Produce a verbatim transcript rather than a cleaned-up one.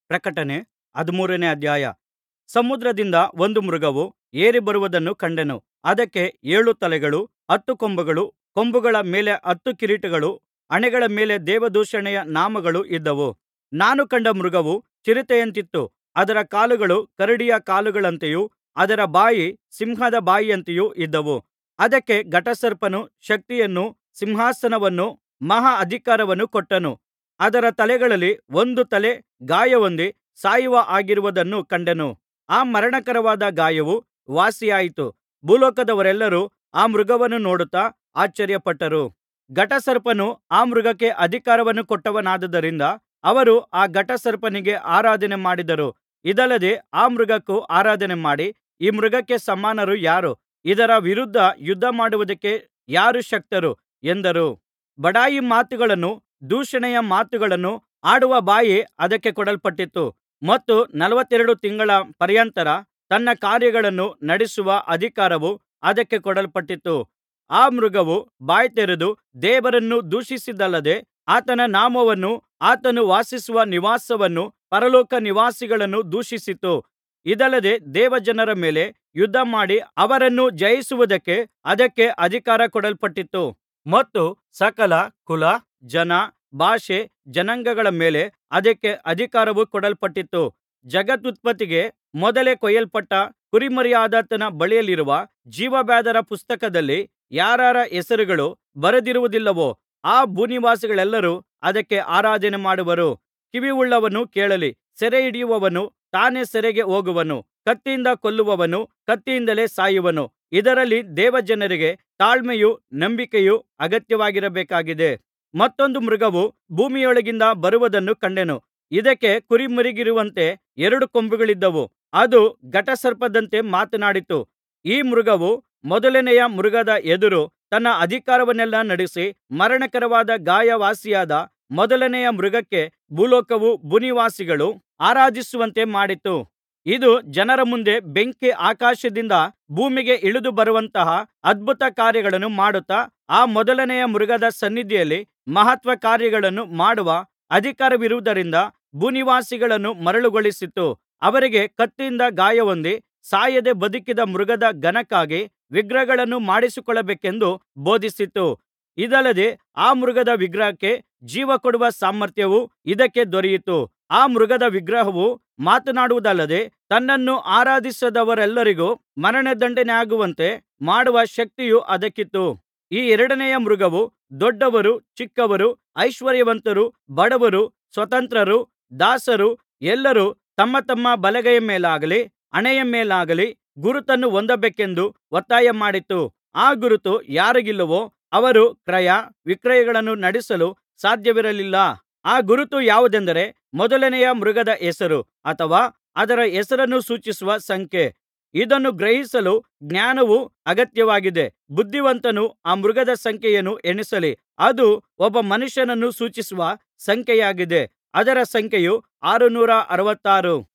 ಪ್ರಕಟಣೆ ಹದಿಮೂರನೇ ಅಧ್ಯಾಯ. ಸಮುದ್ರದಿಂದ ಒಂದು ಮೃಗವು ಏರಿ ಬರುವುದನ್ನು ಕಂಡೆನು. ಅದಕ್ಕೆ ಏಳು ತಲೆಗಳೂ ಹತ್ತು ಕೊಂಬುಗಳೂ, ಕೊಂಬುಗಳ ಮೇಲೆ ಹತ್ತು ಕಿರೀಟಗಳೂ, ಹಣೆಗಳ ಮೇಲೆ ದೇವದೂಷಣೆಯ ನಾಮಗಳೂ ಇದ್ದವು. ನಾನು ಕಂಡ ಮೃಗವು ಚಿರತೆಯಂತಿತ್ತು. ಅದರ ಕಾಲುಗಳು ಕರಡಿಯ ಕಾಲುಗಳಂತೆಯೂ ಅದರ ಬಾಯಿ ಸಿಂಹದ ಬಾಯಿಯಂತೆಯೂ ಇದ್ದವು. ಅದಕ್ಕೆ ಘಟಸರ್ಪನು ಶಕ್ತಿಯನ್ನೂ ಸಿಂಹಾಸನವನ್ನೂ ಮಹಾ ಅಧಿಕಾರವನ್ನೂ ಕೊಟ್ಟನು. ಅದರ ತಲೆಗಳಲ್ಲಿ ಒಂದು ತಲೆ ಗಾಯಹೊಂದಿ ಸಾಯುವ ಹಾಗಿರುವುದನ್ನು ಕಂಡೆನು. ಆ ಮರಣಕರವಾದ ಗಾಯವು ವಾಸಿಯಾಯಿತು. ಭೂಲೋಕದವರೆಲ್ಲರೂ ಆ ಮೃಗವನ್ನು ನೋಡುತ್ತಾ ಆಶ್ಚರ್ಯಪಟ್ಟರು. ಘಟಸರ್ಪನು ಆ ಮೃಗಕ್ಕೆ ಅಧಿಕಾರವನ್ನು ಕೊಟ್ಟವನಾದ್ದರಿಂದ ಅವರು ಆ ಘಟಸರ್ಪನಿಗೆ ಆರಾಧನೆ ಮಾಡಿದರು. ಇದಲ್ಲದೆ ಆ ಮೃಗಕ್ಕೂ ಆರಾಧನೆ ಮಾಡಿ, ಈ ಮೃಗಕ್ಕೆ ಸಮಾನರು ಯಾರು? ಇದರ ವಿರುದ್ಧ ಯುದ್ಧಮಾಡುವುದಕ್ಕೆ ಯಾರು ಶಕ್ತರು ಎಂದರು. ಬಡಾಯಿ ಮಾತುಗಳನ್ನೂ ದೂಷಣೆಯ ಮಾತುಗಳನ್ನೂ ಆಡುವ ಬಾಯಿ ಅದಕ್ಕೆ ಕೊಡಲ್ಪಟ್ಟಿತು ಮತ್ತು ನಲವತ್ತೆರಡು ತಿಂಗಳ ಪರ್ಯಂತರ ತನ್ನ ಕಾರ್ಯಗಳನ್ನು ನಡೆಸುವ ಅಧಿಕಾರವು ಅದಕ್ಕೆ ಕೊಡಲ್ಪಟ್ಟಿತು. ಆ ಮೃಗವು ಬಾಯ್ದೆರೆದು ದೇವರನ್ನು ದೂಷಿಸಿದಲ್ಲದೆ ಆತನ ನಾಮವನ್ನೂ ಆತನು ವಾಸಿಸುವ ನಿವಾಸವನ್ನೂ ಪರಲೋಕ ನಿವಾಸಿಗಳನ್ನು ದೂಷಿಸಿತು. ಇದಲ್ಲದೆ ದೇವಜನರ ಮೇಲೆ ಯುದ್ಧಮಾಡಿ ಅವರನ್ನು ಜಯಿಸುವುದಕ್ಕೆ ಅದಕ್ಕೆ ಅಧಿಕಾರ ಕೊಡಲ್ಪಟ್ಟಿತು ಮತ್ತು ಸಕಲ ಕುಲ, ಜನ, ಭಾಷೆ, ಜನಾಂಗಗಳ ಮೇಲೆ ಅದಕ್ಕೆ ಅಧಿಕಾರವು ಕೊಡಲ್ಪಟ್ಟಿತು. ಜಗದುತ್ಪತ್ತಿಗೆ ಮೊದಲೇ ಕೊಯ್ಯಲ್ಪಟ್ಟ ಕುರಿಮರಿಯಾದಾತನ ಬಳಿಯಲ್ಲಿರುವ ಜೀವಬಾಧ್ಯರ ಪುಸ್ತಕದಲ್ಲಿ ಯಾರಾರ ಹೆಸರುಗಳು ಬರೆದಿರುವುದಿಲ್ಲವೋ ಆ ಭೂನಿವಾಸಿಗಳೆಲ್ಲರೂ ಅದಕ್ಕೆ ಆರಾಧನೆ ಮಾಡುವರು. ಕಿವಿಯುಳ್ಳವನು ಕೇಳಲಿ. ಸೆರೆಹಿಡಿಯುವವನು ತಾನೇ ಸೆರೆಗೆ ಹೋಗುವನು. ಕತ್ತಿಯಿಂದ ಕೊಲ್ಲುವವನು ಕತ್ತಿಯಿಂದಲೇ ಸಾಯುವನು. ಇದರಲ್ಲಿ ದೇವಜನರಿಗೆ ತಾಳ್ಮೆಯೂ ನಂಬಿಕೆಯೂ ಅಗತ್ಯವಾಗಿರಬೇಕಾಗಿದೆ. ಮತ್ತೊಂದು ಮೃಗವು ಭೂಮಿಯೊಳಗಿಂದ ಬರುವುದನ್ನು ಕಂಡೆನು. ಇದಕ್ಕೆ ಕುರಿಮರಿಗಿರುವಂತೆ ಎರಡು ಕೊಂಬುಗಳಿದ್ದವು. ಅದು ಘಟಸರ್ಪದಂತೆ ಮಾತನಾಡಿತು. ಈ ಮೃಗವು ಮೊದಲನೆಯ ಮೃಗದ ಎದುರು ತನ್ನ ಅಧಿಕಾರವನ್ನೆಲ್ಲಾ ನಡೆಸಿ ಮರಣಕರವಾದ ಗಾಯ ವಾಸಿಯಾದ ಮೊದಲನೆಯ ಮೃಗಕ್ಕೆ ಭೂಲೋಕವೂ ಭೂನಿವಾಸಿಗಳೂ ಆರಾಧಿಸುವಂತೆ ಮಾಡಿತು. ಇದು ಜನರ ಮುಂದೆ ಬೆಂಕಿ ಆಕಾಶದಿಂದ ಭೂಮಿಗೆ ಇಳಿದು ಬರುವಂತಹ ಅದ್ಭುತ ಕಾರ್ಯಗಳನ್ನು ಮಾಡುತ್ತಾ ಆ ಮೊದಲನೆಯ ಮೃಗದ ಸನ್ನಿಧಿಯಲ್ಲಿ ಮಹತ್ಕಾರ್ಯಗಳನ್ನು ಮಾಡುವ ಅಧಿಕಾರವಿರುವುದರಿಂದ ಭೂನಿವಾಸಿಗಳನ್ನು ಮರಳುಗೊಳಿಸಿತು. ಅವರಿಗೆ ಕತ್ತಿಯಿಂದ ಗಾಯಹೊಂದಿ ಸಾಯದೆ ಬದುಕಿದ ಮೃಗದ ಘನಕ್ಕಾಗಿ ವಿಗ್ರಹಗಳನ್ನು ಮಾಡಿಸಿಕೊಳ್ಳಬೇಕೆಂದು ಬೋಧಿಸಿತು. ಇದಲ್ಲದೆ ಆ ಮೃಗದ ವಿಗ್ರಹಕ್ಕೆ ಜೀವಕೊಡುವ ಸಾಮರ್ಥ್ಯವು ಇದಕ್ಕೆ ದೊರೆಯಿತು. ಆ ಮೃಗದ ವಿಗ್ರಹವು ಮಾತನಾಡುವುದಲ್ಲದೆ ತನ್ನನ್ನು ಆರಾಧಿಸದವರೆಲ್ಲರಿಗೂ ಮರಣದಂಡನೆಯಾಗುವಂತೆ ಮಾಡುವ ಶಕ್ತಿಯು ಅದಕ್ಕಿತ್ತು. ಈ ಎರಡನೆಯ ಮೃಗವು ದೊಡ್ಡವರು, ಚಿಕ್ಕವರು, ಐಶ್ವರ್ಯವಂತರು, ಬಡವರು, ಸ್ವತಂತ್ರರು, ದಾಸರು ಎಲ್ಲರೂ ತಮ್ಮ ತಮ್ಮ ಬಲಗೈಯ ಮೇಲಾಗಲಿ ಹಣೆಯ ಮೇಲಾಗಲಿ ಗುರುತನ್ನು ಹೊಂದಬೇಕೆಂದು ಒತ್ತಾಯಮಾಡಿತು. ಆ ಗುರುತು ಯಾರಿಗಿಲ್ಲವೋ ಅವರು ಕ್ರಯ ವಿಕ್ರಯಗಳನ್ನು ನಡೆಸಲು ಸಾಧ್ಯವಿರಲಿಲ್ಲ. ಆ ಗುರುತು ಯಾವುದೆಂದರೆ ಮೊದಲನೆಯ ಮೃಗದ ಹೆಸರು ಅಥವಾ ಅದರ ಹೆಸರನ್ನು ಸೂಚಿಸುವ ಸಂಖ್ಯೆ. ಇದನ್ನು ಗ್ರಹಿಸಲು ಜ್ಞಾನವು ಅಗತ್ಯವಾಗಿದೆ. ಬುದ್ಧಿವಂತನು ಆ ಮೃಗದ ಸಂಖ್ಯೆಯನ್ನು ಎಣಿಸಲಿ. ಅದು ಒಬ್ಬ ಮನುಷ್ಯನನ್ನು ಸೂಚಿಸುವ ಸಂಖ್ಯೆಯಾಗಿದೆ. ಅದರ ಸಂಖ್ಯೆಯು ಆರುನೂರ ಅರವತ್ತಾರು.